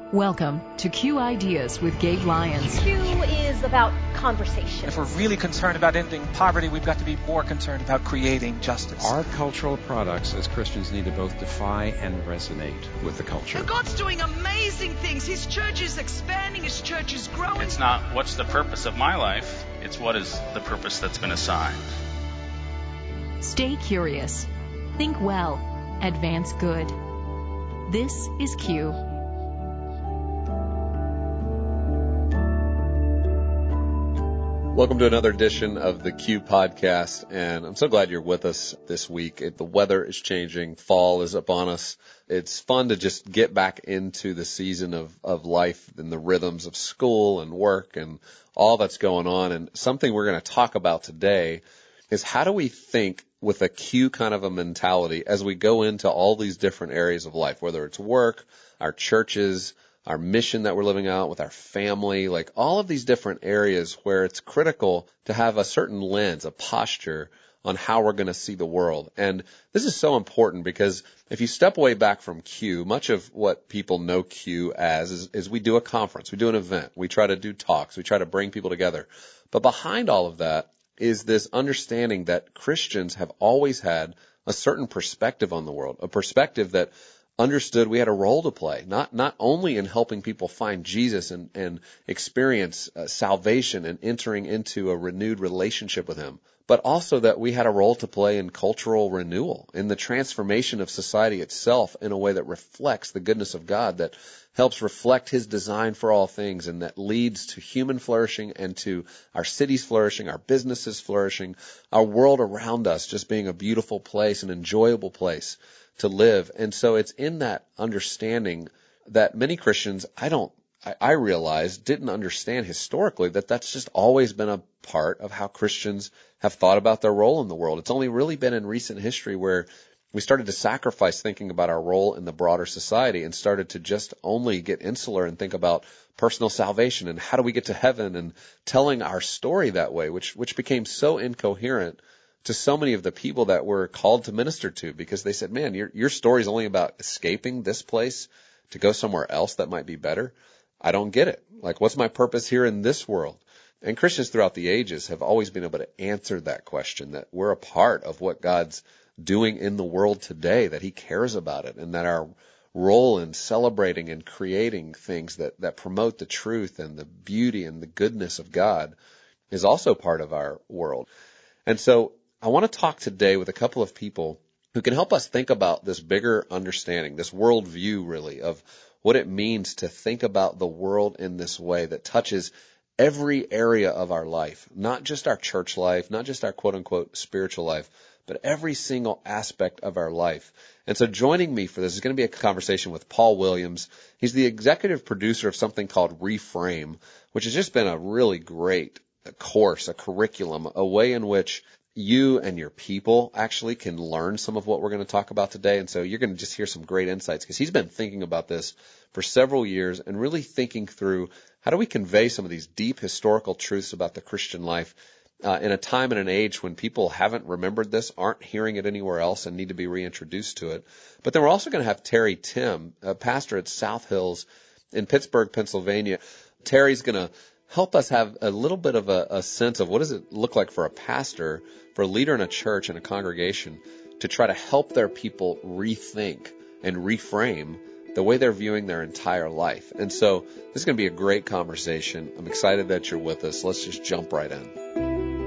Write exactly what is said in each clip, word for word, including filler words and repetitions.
Welcome to Q Ideas with Gabe Lyons. Q is about conversation. If we're really concerned about ending poverty, we've got to be more concerned about creating justice. Our cultural products as Christians need to both defy and resonate with the culture. And God's doing amazing things. His church is expanding. His church is growing. It's not what's the purpose of my life. It's what is the purpose that's been assigned. Stay curious. Think well. Advance good. This is Q. Welcome to another edition of the Q Podcast, and I'm so glad you're with us this week. It, the weather is changing. Fall is upon us. It's fun to just get back into the season of, of life and the rhythms of school and work and all that's going on. And something we're going to talk about today is how do we think with a Q kind of a mentality as we go into all these different areas of life, whether it's work, our churches, our mission that we're living out with our family, like all of these different areas where it's critical to have a certain lens, a posture on how we're going to see the world. And this is so important because if you step way back from Q, much of what people know Q as is, is we do a conference, we do an event, we try to do talks, we try to bring people together. But behind all of that is this understanding that Christians have always had a certain perspective on the world, a perspective that understood we had a role to play, not not only in helping people find Jesus and, and experience uh, salvation and entering into a renewed relationship with him, but also that we had a role to play in cultural renewal, in the transformation of society itself in a way that reflects the goodness of God, that helps reflect his design for all things, and that leads to human flourishing and to our cities flourishing, our businesses flourishing, our world around us just being a beautiful place, an enjoyable place to live. And so it's in that understanding that many Christians, I don't, I, I realize, didn't understand historically that that's just always been a part of how Christians have thought about their role in the world. It's only really been in recent history where we started to sacrifice thinking about our role in the broader society and started to just only get insular and think about personal salvation and how do we get to heaven and telling our story that way, which, which became so incoherent to so many of the people that were called to minister to, because they said, man, your, your story is only about escaping this place to go somewhere else that might be better. I don't get it. Like, what's my purpose here in this world? And Christians throughout the ages have always been able to answer that question, that we're a part of what God's doing in the world today, that he cares about it, and that our role in celebrating and creating things that, that promote the truth and the beauty and the goodness of God is also part of our world. And so I want to talk today with a couple of people who can help us think about this bigger understanding, this worldview really of what it means to think about the world in this way that touches every area of our life, not just our church life, not just our quote unquote spiritual life, but every single aspect of our life. And so joining me for this is going to be a conversation with Paul Williams. He's the executive producer of something called Reframe, which has just been a really great course, a curriculum, a way in which you and your people actually can learn some of what we're going to talk about today. And so you're going to just hear some great insights because he's been thinking about this for several years and really thinking through how do we convey some of these deep historical truths about the Christian life uh, in a time and an age when people haven't remembered this, aren't hearing it anywhere else, and need to be reintroduced to it. But then we're also going to have Terry Tim, a pastor at South Hills in Pittsburgh, Pennsylvania. Terry's going to help us have a little bit of a, a sense of what does it look like for a pastor, for a leader in a church and a congregation to try to help their people rethink and reframe the way they're viewing their entire life. And so this is going to be a great conversation. I'm excited that you're with us. Let's just jump right in.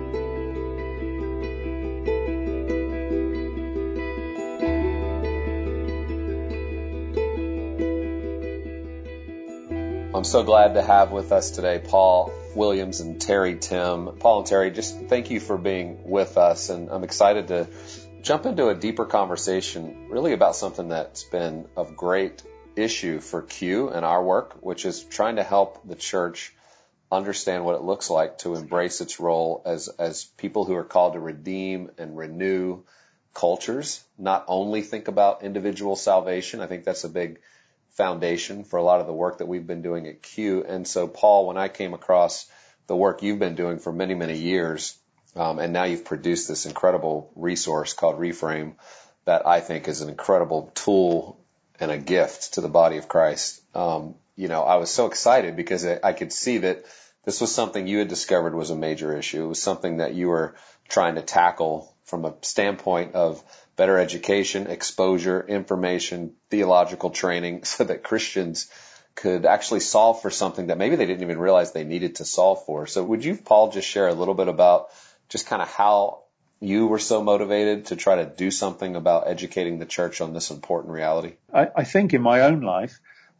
I'm so glad to have with us today Paul Williams and Terry Tim. Paul and Terry, just thank you for being with us, and I'm excited to jump into a deeper conversation really about something that's been of great issue for Q and our work, which is trying to help the church understand what it looks like to embrace its role as, as people who are called to redeem and renew cultures, not only think about individual salvation. I think that's a big foundation for a lot of the work that we've been doing at Q. And so, Paul, when I came across the work you've been doing for many, many years, um, and now you've produced this incredible resource called Reframe that I think is an incredible tool and a gift to the body of Christ. Um, you know, I was so excited because I could see that this was something you had discovered was a major issue. It was something that you were trying to tackle from a standpoint of better education, exposure, information, theological training, so that Christians could actually solve for something that maybe they didn't even realize they needed to solve for. So would you, Paul, just share a little bit about just kind of how you were so motivated to try to do something about educating the church on this important reality? I, I think in my own life,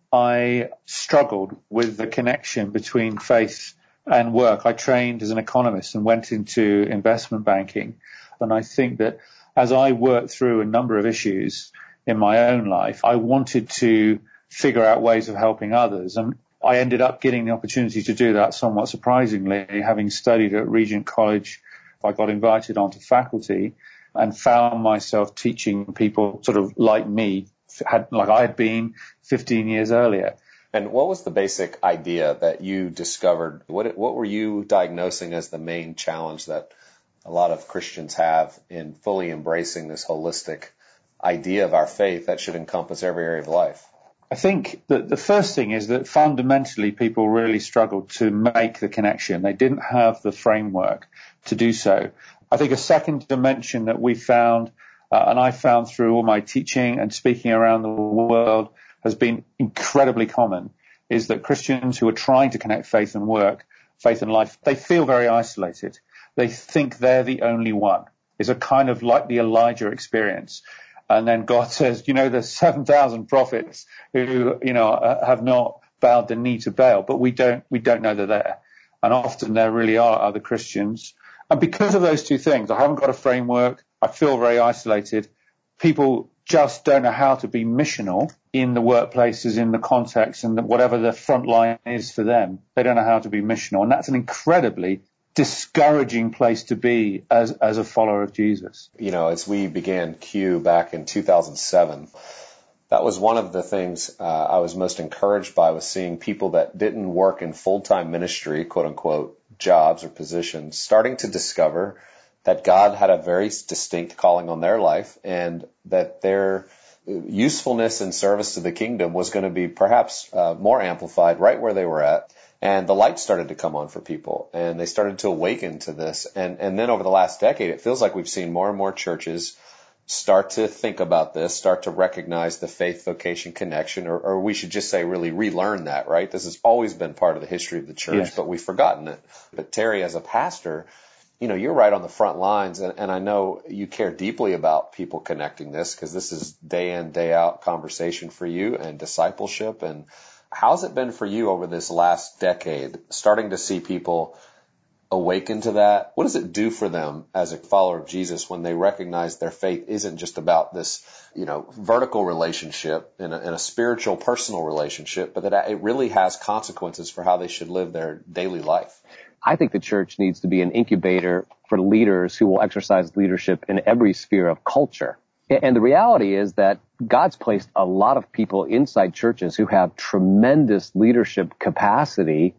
I struggled with the connection between faith and work. I trained as an economist and went into investment banking. And I think that as I worked through a number of issues in my own life, I wanted to figure out ways of helping others. And I ended up getting the opportunity to do that somewhat surprisingly. Having studied at Regent College, I got invited onto faculty and found myself teaching people sort of like me, had, like I had been fifteen years earlier. And what was the basic idea that you discovered? What what were you diagnosing as the main challenge that a lot of Christians have in fully embracing this holistic idea of our faith that should encompass every area of life? I think that the first thing is that fundamentally people really struggled to make the connection. They didn't have the framework to do so. I think a second dimension that we found, uh, and I found through all my teaching and speaking around the world, has been incredibly common, is that Christians who are trying to connect faith and work, faith and life, they feel very isolated. They think they're the only one. It's a kind of like the Elijah experience. And then God says, you know, there's seven thousand prophets who, you know, have not bowed the knee to Baal, but we don't, we don't know they're there. And often there really are other Christians. And because of those two things, I haven't got a framework. I feel very isolated. People just don't know how to be missional in the workplaces, in the context, and whatever the front line is for them. They don't know how to be missional. And that's an incredibly discouraging place to be as as a follower of Jesus. You know, as we began Q back in two thousand seven, that was one of the things uh, I was most encouraged by, was seeing people that didn't work in full-time ministry, quote unquote, jobs or positions, starting to discover that God had a very distinct calling on their life, and that their usefulness and service to the kingdom was going to be perhaps uh, more amplified right where they were at. And the light started to come on for people, and they started to awaken to this. And, and then over the last decade, it feels like we've seen more and more churches start to think about this, start to recognize the faith-vocation connection, or, or we should just say really relearn that, right? This has always been part of the history of the church, yes, but we've forgotten it. But Terry, as a pastor, you know, you're right on the front lines, and, and I know you care deeply about people connecting this, because this is day in, day out conversation for you and discipleship. And how's it been for you over this last decade, starting to see people awaken to that? What does it do for them as a follower of Jesus when they recognize their faith isn't just about this, you know, vertical relationship and a, and a spiritual, personal relationship, but that it really has consequences for how they should live their daily life? I think the church needs to be an incubator for leaders who will exercise leadership in every sphere of culture. And the reality is that God's placed a lot of people inside churches who have tremendous leadership capacity.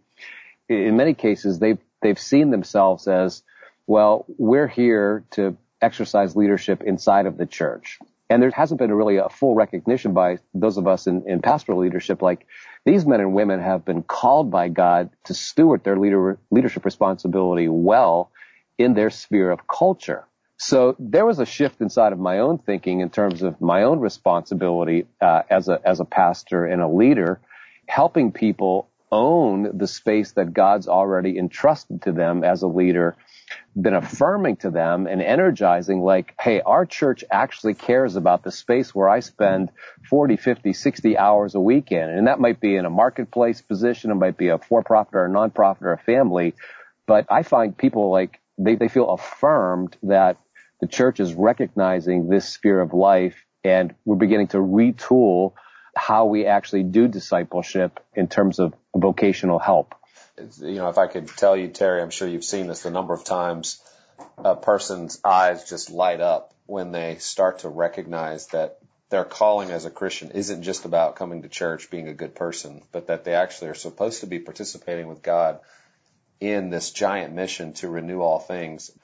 In many cases, they've, they've seen themselves as, well, we're here to exercise leadership inside of the church. And there hasn't been really a full recognition by those of us in, in pastoral leadership, like these men and women have been called by God to steward their leader, leadership responsibility well in their sphere of culture. So there was a shift inside of my own thinking in terms of my own responsibility uh, as a as a pastor and a leader, helping people own the space that God's already entrusted to them as a leader, been affirming to them and energizing, like, hey, our church actually cares about the space where I spend forty, fifty, sixty hours a week in. And that might be in a marketplace position, it might be a for-profit or a non-profit or a family. But I find people like, they, they feel affirmed that the church is recognizing this sphere of life, and we're beginning to retool how we actually do discipleship in terms of vocational help. You know, if I could tell you, Terry, I'm sure you've seen this the number of times a person's eyes just light up when they start to recognize that their calling as a Christian isn't just about coming to church, being a good person, but that they actually are supposed to be participating with God in this giant mission to renew all things.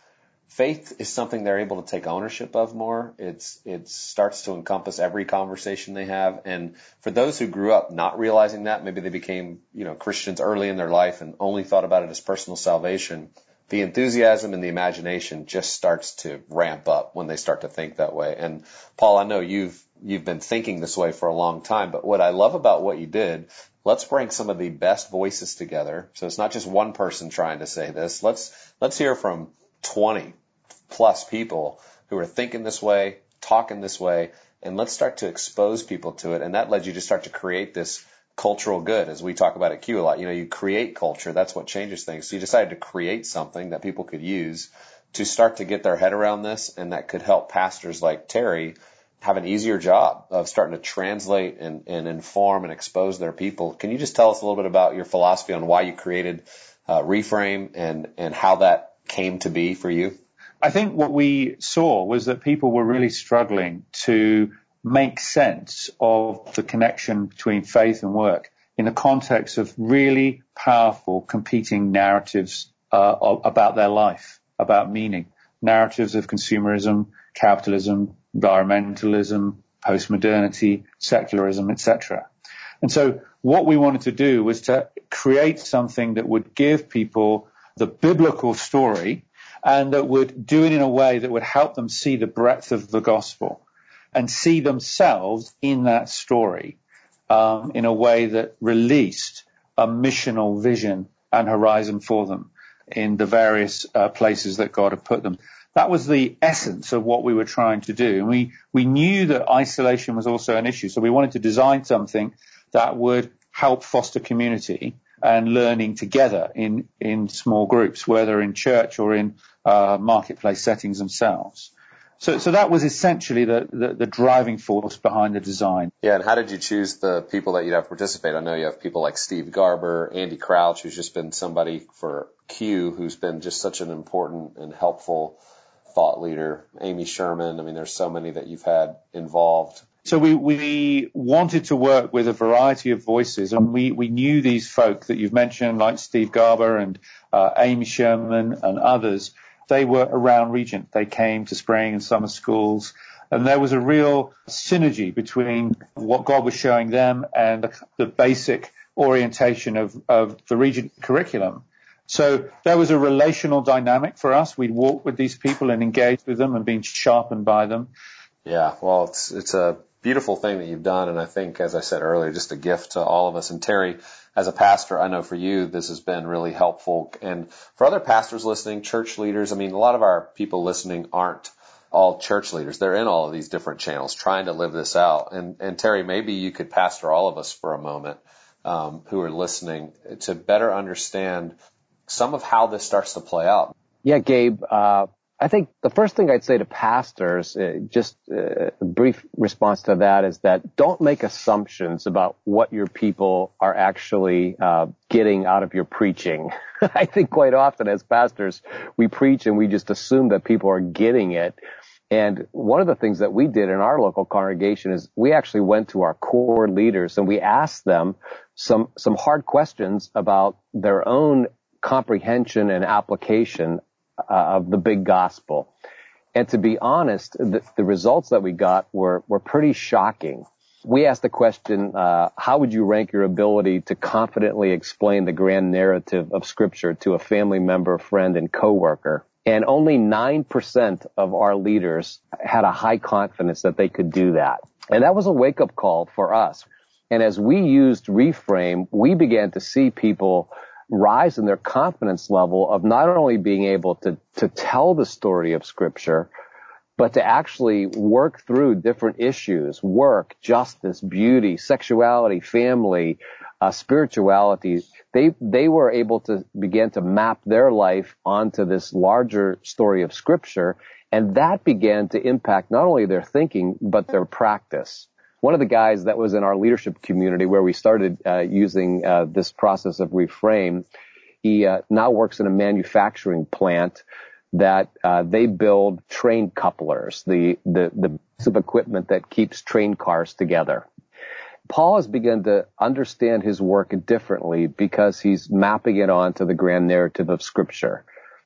faith is something they're able to take ownership of more. It's it starts to encompass every conversation they have. And for those who grew up not realizing that, maybe they became, you know, Christians early in their life and only thought about it as personal salvation, the enthusiasm and the imagination just starts to ramp up when they start to think that way. And Paul, I know you've you've been thinking this way for a long time, but what I love about what you did, let's bring some of the best voices together. So it's not just one person trying to say this. Let's let's hear from twenty plus people who are thinking this way, talking this way, and let's start to expose people to it. And that led you to start to create this cultural good, as we talk about at Q a lot. You know, you create culture. That's what changes things. So you decided to create something that people could use to start to get their head around this, and that could help pastors like Terry have an easier job of starting to translate and, and inform and expose their people. Can you just tell us a little bit about your philosophy on why you created uh, Reframe and, and how that came to be for you? I think what we saw was that people were really struggling to make sense of the connection between faith and work in the context of really powerful competing narratives uh, about their life, about meaning, narratives of consumerism, capitalism, environmentalism, postmodernity, secularism, et cetera. And so what we wanted to do was to create something that would give people the biblical story and that would do it in a way that would help them see the breadth of the gospel and see themselves in that story um, in a way that released a missional vision and horizon for them in the various uh, places that God had put them. That was the essence of what we were trying to do. And we, we knew that isolation was also an issue, so we wanted to design something that would help foster community and learning together in, in small groups, whether in church or in uh, marketplace settings themselves. So, so that was essentially the, the, the driving force behind the design. Yeah, and how did you choose the people that you'd have participate? I know you have people like Steve Garber, Andy Crouch, who's just been somebody for Q, who's been just such an important and helpful thought leader. Amy Sherman, I mean, there's so many that you've had involved. So we, we wanted to work with a variety of voices, and we, we knew these folk that you've mentioned, like Steve Garber and uh, Amy Sherman and others. They were around Regent. They came to spring and summer schools, and there was a real synergy between what God was showing them and the, the basic orientation of, of the Regent curriculum. So there was a relational dynamic for us. We'd walk with these people and engage with them and been sharpened by them. Yeah, well, it's it's a beautiful thing that you've done, and I think, as I said earlier, just a gift to all of us. And Terry, as a pastor, I know for you this has been really helpful. And for other pastors listening, church leaders, I mean, a lot of our people listening aren't all church leaders. They're in all of these different channels trying to live this out. And, and Terry, maybe you could pastor all of us for a moment um, who are listening to better understand some of how this starts to play out. Yeah, Gabe, uh, I think the first thing I'd say to pastors, uh, just uh, a brief response to that, is that don't make assumptions about what your people are actually uh, getting out of your preaching. I think quite often as pastors, we preach and we just assume that people are getting it. And one of the things that we did in our local congregation is we actually went to our core leaders and we asked them some some hard questions about their own comprehension and application Uh, of the big gospel. And to be honest, the, the results that we got were, were pretty shocking. We asked the question, uh, how would you rank your ability to confidently explain the grand narrative of Scripture to a family member, friend, and coworker? And only nine percent of our leaders had a high confidence that they could do that. And that was a wake-up call for us. And as we used Reframe, we began to see people rise in their confidence level of not only being able to, to tell the story of Scripture, but to actually work through different issues, work, justice, beauty, sexuality, family, uh, spirituality. They, they were able to begin to map their life onto this larger story of Scripture, and that began to impact not only their thinking, but their practice. One of the guys that was in our leadership community where we started uh, using uh, this process of Reframe, he uh, now works in a manufacturing plant that uh, they build train couplers, the, the, the piece of equipment that keeps train cars together. Paul has begun to understand his work differently because he's mapping it onto the grand narrative of Scripture.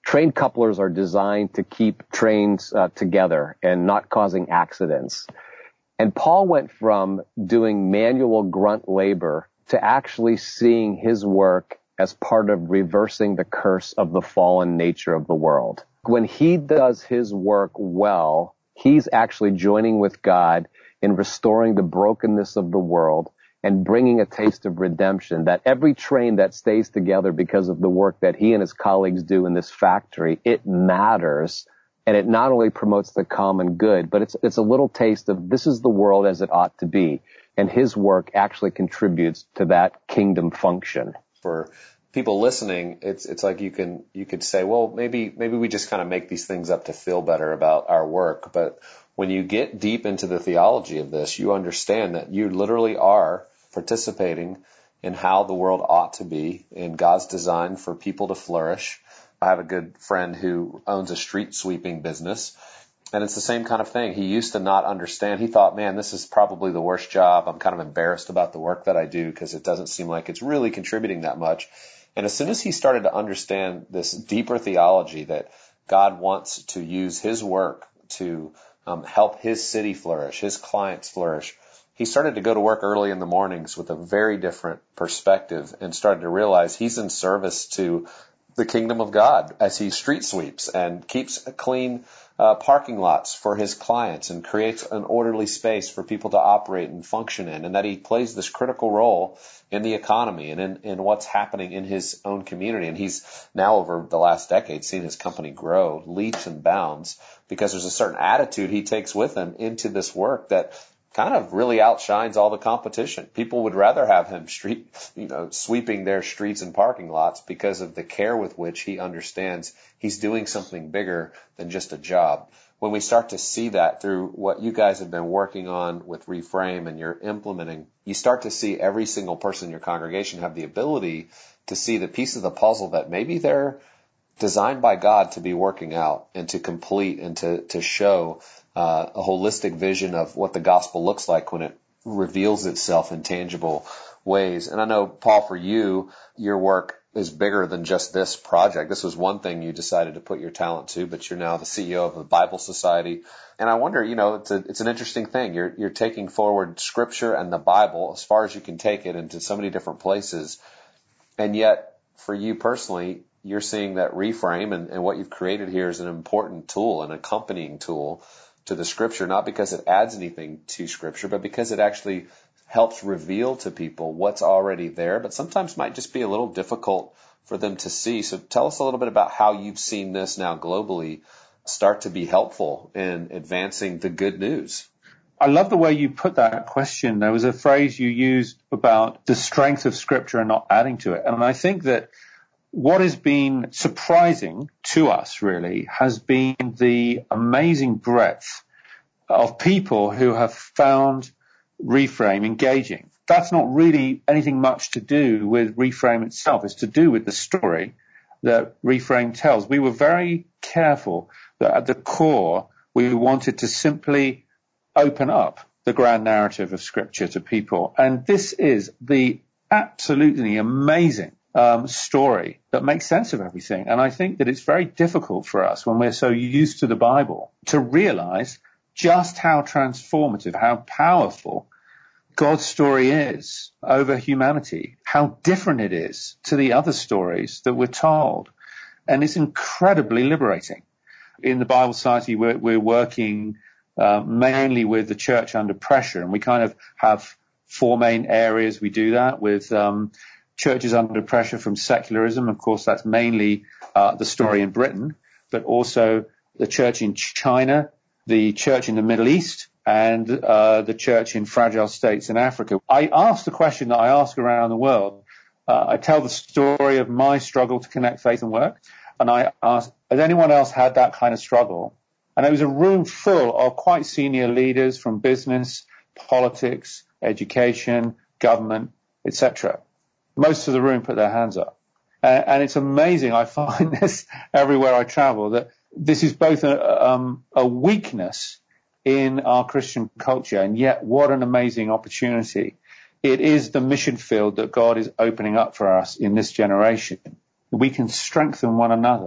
train couplers are designed to keep trains uh, together and not causing accidents. And Paul went from doing manual grunt labor to actually seeing his work as part of reversing the curse of the fallen nature of the world. When he does his work well, he's actually joining with God in restoring the brokenness of the world and bringing a taste of redemption, that every train that stays together because of the work that he and his colleagues do in this factory, it matters. And it not only promotes the common good, but it's it's a little taste of this is the world as it ought to be. And his work actually contributes to that kingdom function. For people listening, it's it's like you can you could say, well, maybe maybe we just kind of make these things up to feel better about our work. But when you get deep into the theology of this, you understand that you literally are participating in how the world ought to be, in God's design for people to flourish. I have a good friend who owns a street sweeping business, and it's the same kind of thing. He used to not understand. He thought, man, this is probably the worst job. I'm kind of embarrassed about the work that I do because it doesn't seem like it's really contributing that much. And as soon as he started to understand this deeper theology that God wants to use his work to um, help his city flourish, his clients flourish, he started to go to work early in the mornings with a very different perspective and started to realize he's in service to the kingdom of God as he street sweeps and keeps clean uh, parking lots for his clients and creates an orderly space for people to operate and function in, and that he plays this critical role in the economy and in, in what's happening in his own community. And he's now, over the last decade, seen his company grow leaps and bounds because there's a certain attitude he takes with him into this work that kind of really outshines all the competition. People would rather have him street, you know, sweeping their streets and parking lots because of the care with which he understands he's doing something bigger than just a job. When we start to see that through what you guys have been working on with Reframe and you're implementing, you start to see every single person in your congregation have the ability to see the piece of the puzzle that maybe they're designed by God to be working out and to complete and to, to show Uh, a holistic vision of what the gospel looks like when it reveals itself in tangible ways. And I know, Paul, for you, your work is bigger than just this project. This was one thing you decided to put your talent to, but you're now the C E O of the Bible Society. And I wonder, you know, it's a, it's an interesting thing. You're, you're taking forward Scripture and the Bible as far as you can take it into so many different places. And yet, for you personally, you're seeing that Reframe and, and what you've created here is an important tool, an accompanying tool to the Scripture, not because it adds anything to Scripture, but because it actually helps reveal to people what's already there, but sometimes might just be a little difficult for them to see. So tell us a little bit about how you've seen this now globally start to be helpful in advancing the good news. I love the way you put that question. There was a phrase you used about the strength of Scripture and not adding to it. And I think that what has been surprising to us, really, has been the amazing breadth of people who have found Reframe engaging. That's not really anything much to do with Reframe itself. It's to do with the story that Reframe tells. We were very careful that at the core, we wanted to simply open up the grand narrative of Scripture to people. And this is the absolutely amazing Um, story that makes sense of everything. And I think that it's very difficult for us when we're so used to the Bible to realize just how transformative, how powerful God's story is over humanity, how different it is to the other stories that we're told. And it's incredibly liberating. In the Bible Society, we're, we're working uh, mainly with the church under pressure, and we kind of have four main areas we do that with. Um, Churches under pressure from secularism. Of course, that's mainly uh, the story in Britain, but also the church in China, the church in the Middle East, and uh, the church in fragile states in Africa. I ask the question that I ask around the world. Uh, I tell the story of my struggle to connect faith and work, and I ask, has anyone else had that kind of struggle? And it was a room full of quite senior leaders from business, politics, education, government, et cetera. Most of the room put their hands up. Uh, and it's amazing. I find this everywhere I travel, that this is both a, um, a weakness in our Christian culture, and yet what an amazing opportunity. It is the mission field that God is opening up for us in this generation. We can strengthen one another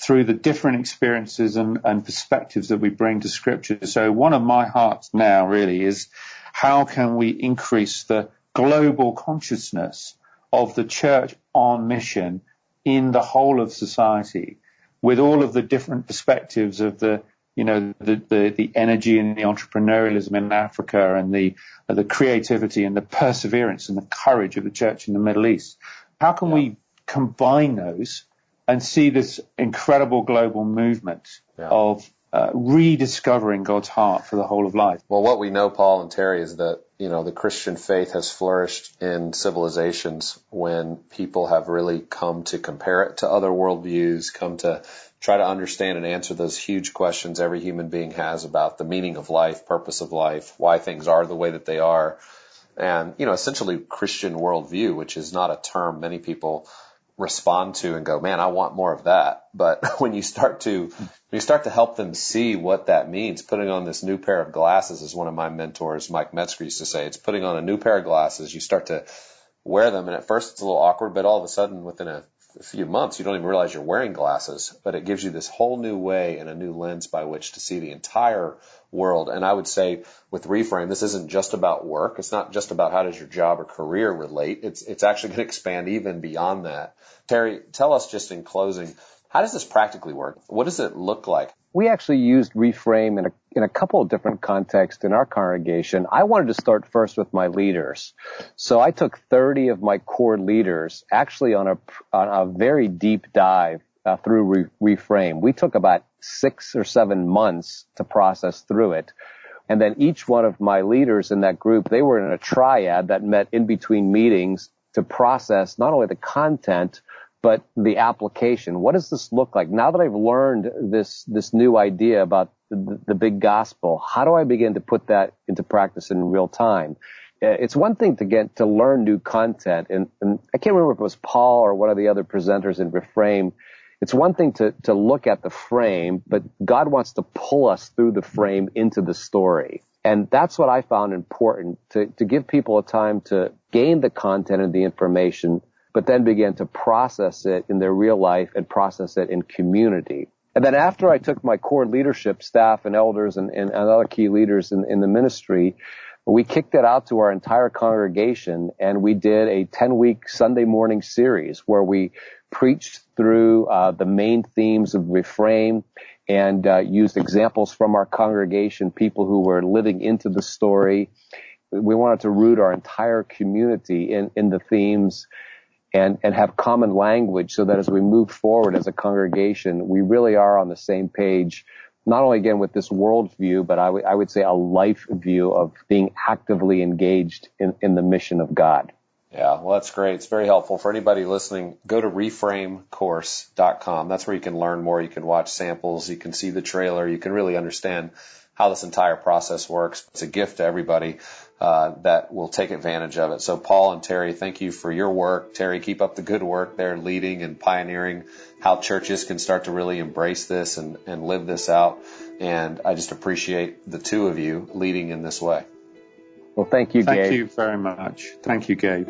through the different experiences and, and perspectives that we bring to Scripture. So one of my hearts now really is, how can we increase the global consciousness of the church on mission in the whole of society, with all of the different perspectives of the, you know, the, the, the energy and the entrepreneurialism in Africa, and the, the creativity and the perseverance and the courage of the church in the Middle East. How can yeah. we combine those and see this incredible global movement yeah. of uh, rediscovering God's heart for the whole of life? Well, what we know, Paul and Terry, is that, you know, the Christian faith has flourished in civilizations when people have really come to compare it to other worldviews, come to try to understand and answer those huge questions every human being has about the meaning of life, purpose of life, why things are the way that they are. And, you know, essentially Christian worldview, which is not a term many people respond to and go, man, I want more of that. But when you start to, when you start to help them see what that means, putting on this new pair of glasses, as one of my mentors, Mike Metzger, used to say, it's putting on a new pair of glasses. You start to wear them, and at first it's a little awkward, but all of a sudden within a a few months, you don't even realize you're wearing glasses, but it gives you this whole new way and a new lens by which to see the entire world. And I would say with Reframe, this isn't just about work. It's not just about how does your job or career relate. It's, it's actually going to expand even beyond that. Terry, tell us just in closing, how does this practically work? What does it look like? We actually used Reframe in a, in a couple of different contexts in our congregation. I wanted to start first with my leaders. So I took thirty of my core leaders actually on a, on a very deep dive uh, through Re- Reframe. We took about six or seven months to process through it. And then each one of my leaders in that group, they were in a triad that met in between meetings to process not only the content, but the application. What does this look like? Now that I've learned this, this new idea about the, the big gospel, how do I begin to put that into practice in real time? It's one thing to get to learn new content, and, and I can't remember if it was Paul or one of the other presenters in Reframe. It's one thing to, to look at the frame, but God wants to pull us through the frame into the story. And that's what I found important, to, to give people a time to gain the content and the information, but then begin to process it in their real life and process it in community. And then after I took my core leadership staff and elders and, and, and other key leaders in, in the ministry, we kicked it out to our entire congregation, and we did a ten-week Sunday morning series where we preached through uh, the main themes of Reframe and uh, used examples from our congregation, people who were living into the story. We wanted to root our entire community in, in the themes and, and have common language so that as we move forward as a congregation, we really are on the same page, not only again with this world view, but I, w- I would say a life view of being actively engaged in, in the mission of God. Yeah, well, that's great. It's very helpful. For anybody listening, go to reframe course dot com. That's where you can learn more. You can watch samples. You can see the trailer. You can really understand how this entire process works. It's a gift to everybody uh, that will take advantage of it. So Paul and Terry, thank you for your work. Terry, keep up the good work there, leading and pioneering how churches can start to really embrace this and, and live this out. And I just appreciate the two of you leading in this way. Well, thank you, Gabe. Thank you very much. Thank you, Gabe.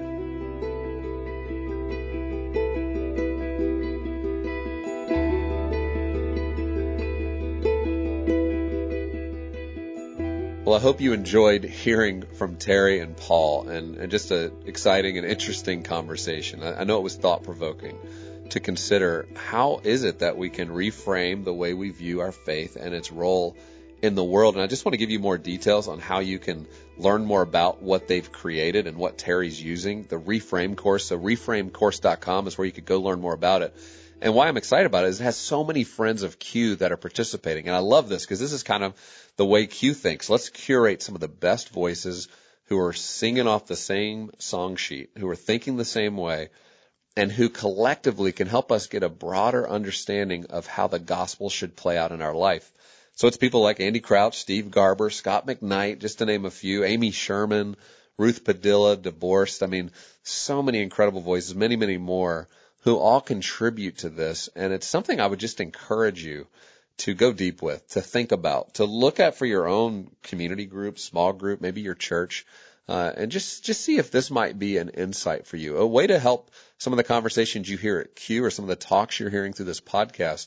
Well, I hope you enjoyed hearing from Terry and Paul, and, and just an exciting and interesting conversation. I, I know it was thought-provoking to consider how is it that we can reframe the way we view our faith and its role in the world. And I just want to give you more details on how you can learn more about what they've created and what Terry's using, the Reframe course. So reframe course dot com is where you could go learn more about it. And why I'm excited about it is it has so many friends of Q that are participating. And I love this because this is kind of the way Q thinks. Let's curate some of the best voices who are singing off the same song sheet, who are thinking the same way, and who collectively can help us get a broader understanding of how the gospel should play out in our life. So it's people like Andy Crouch, Steve Garber, Scott McKnight, just to name a few, Amy Sherman, Ruth Padilla, Divorced. I mean, so many incredible voices, many, many more who all contribute to this. And it's something I would just encourage you to go deep with, to think about, to look at for your own community group, small group, maybe your church, uh, and just, just see if this might be an insight for you, a way to help some of the conversations you hear at Q or some of the talks you're hearing through this podcast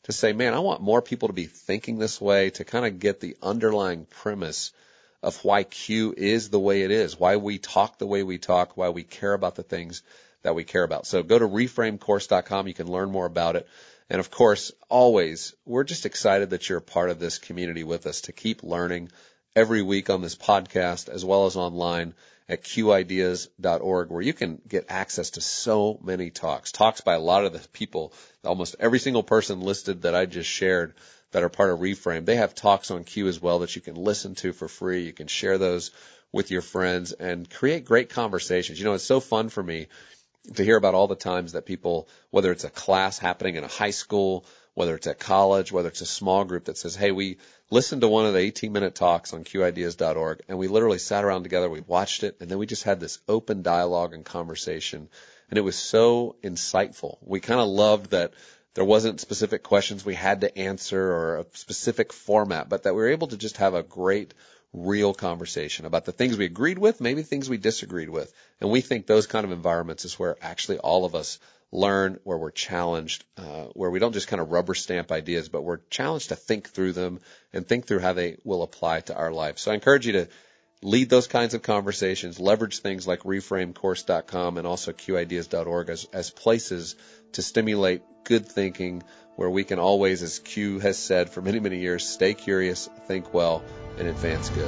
to say, man, I want more people to be thinking this way, to kind of get the underlying premise of why Q is the way it is, why we talk the way we talk, why we care about the things that we care about. So go to reframe course dot com. You can learn more about it. And of course, always, we're just excited that you're a part of this community with us to keep learning every week on this podcast as well as online at q ideas dot org, where you can get access to so many talks, talks by a lot of the people, almost every single person listed that I just shared that are part of Reframe. They have talks on Q as well that you can listen to for free. You can share those with your friends and create great conversations. You know, it's so fun for me to hear about all the times that people, whether it's a class happening in a high school, whether it's at college, whether it's a small group that says, hey, we listened to one of the eighteen-minute talks on q ideas dot org, and we literally sat around together, we watched it, and then we just had this open dialogue and conversation, and it was so insightful. We kind of loved that there wasn't specific questions we had to answer or a specific format, but that we were able to just have a great, real conversation about the things we agreed with, maybe things we disagreed with. And we think those kind of environments is where actually all of us learn, where we're challenged, uh, where we don't just kind of rubber stamp ideas, but we're challenged to think through them and think through how they will apply to our life. So I encourage you to lead those kinds of conversations, leverage things like reframe course dot com and also q ideas dot org as, as places to stimulate good thinking, where we can always, as Q has said for many, many years, stay curious, think well, and advance good.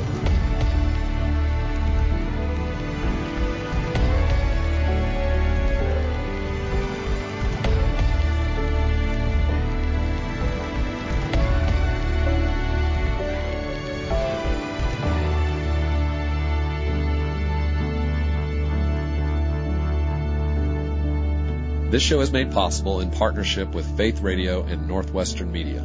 This show is made possible in partnership with Faith Radio and Northwestern Media.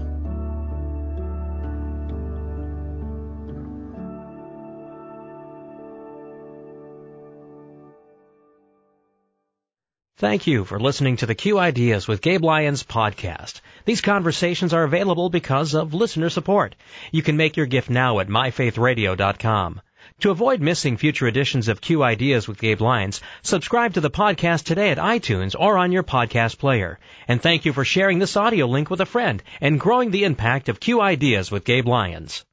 Thank you for listening to the Q Ideas with Gabe Lyons podcast. These conversations are available because of listener support. You can make your gift now at my faith radio dot com. To avoid missing future editions of Q Ideas with Gabe Lyons, subscribe to the podcast today at iTunes or on your podcast player. And thank you for sharing this audio link with a friend and growing the impact of Q Ideas with Gabe Lyons.